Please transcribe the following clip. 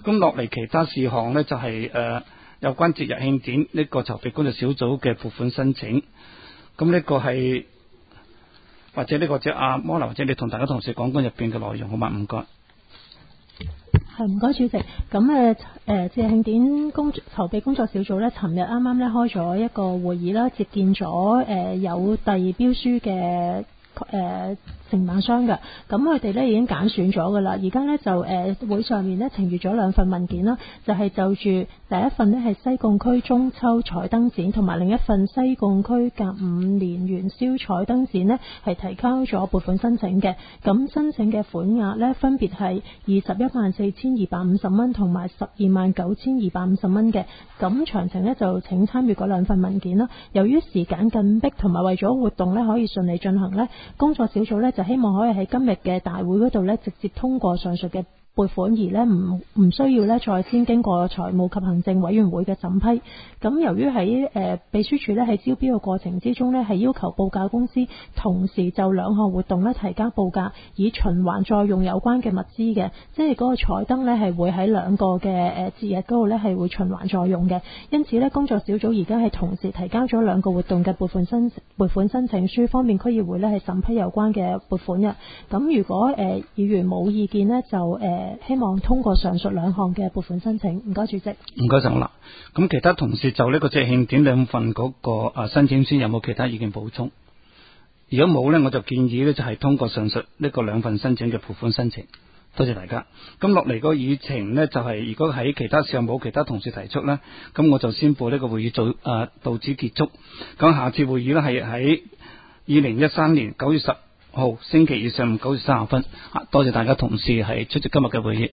咁落嚟其他事項呢，就係有關節日慶典呢個籌備工作小組嘅撥款申請。咁呢個係或者呢個即係阿摩娜，或者你同大家同事講講入邊嘅內容好嘛？唔該。 係，唔該主席。咁節日慶典籌備工作小組呢，尋日啱啱咧開咗一個會議啦，接見咗有遞標書嘅承辦商嘅，咁佢哋咧已經揀選咗噶啦，而家咧就會上面咧呈閱咗兩份文件啦，就係就住第一份呢係西貢區中秋彩燈展，同埋另一份西貢區甲午年元宵彩燈展呢係提交咗撥款申請嘅，咁申請嘅款額呢分別係214250蚊同埋129250蚊嘅，咁詳情呢就請參閱嗰兩份文件啦。由於時間緊迫，同埋為咗活動呢可以順利進行呢，工作小組呢就希望可以喺今日嘅大會嗰度呢直接通過上述嘅撥款，而呢唔需要呢再先經過財務及行政委員會嘅審批。咁由於喺秘書處呢喺招標嘅過程之中呢係要求報價公司同時就兩項活動呢提交報價，以循環再用有關嘅物資嘅，即係嗰個彩燈呢係會喺兩個嘅節日嗰度呢係會循環再用嘅。因此呢，工作小組而家係同時提交咗兩個活動嘅撥款申請書，方面區議會呢係審批有關嘅撥款嘅。咁如果議員冇意見呢，就希望通過上述兩項嘅撥款申請。唔該主席。 唔該晒啦。咁其他同事就呢個節慶典兩份嗰個申請書有冇其他意見補充？如果冇呢，我就建議呢就係通過上述呢個兩份申請嘅撥款申請。多謝大家。咁落嚟個議程呢，就係如果喺其他事項冇其他同事提出呢，咁我就宣布呢個會議到此結束。咁下次會議呢，係喺2013年9月10號星期二上午9時30分。多謝大家同事係出席今日嘅會議。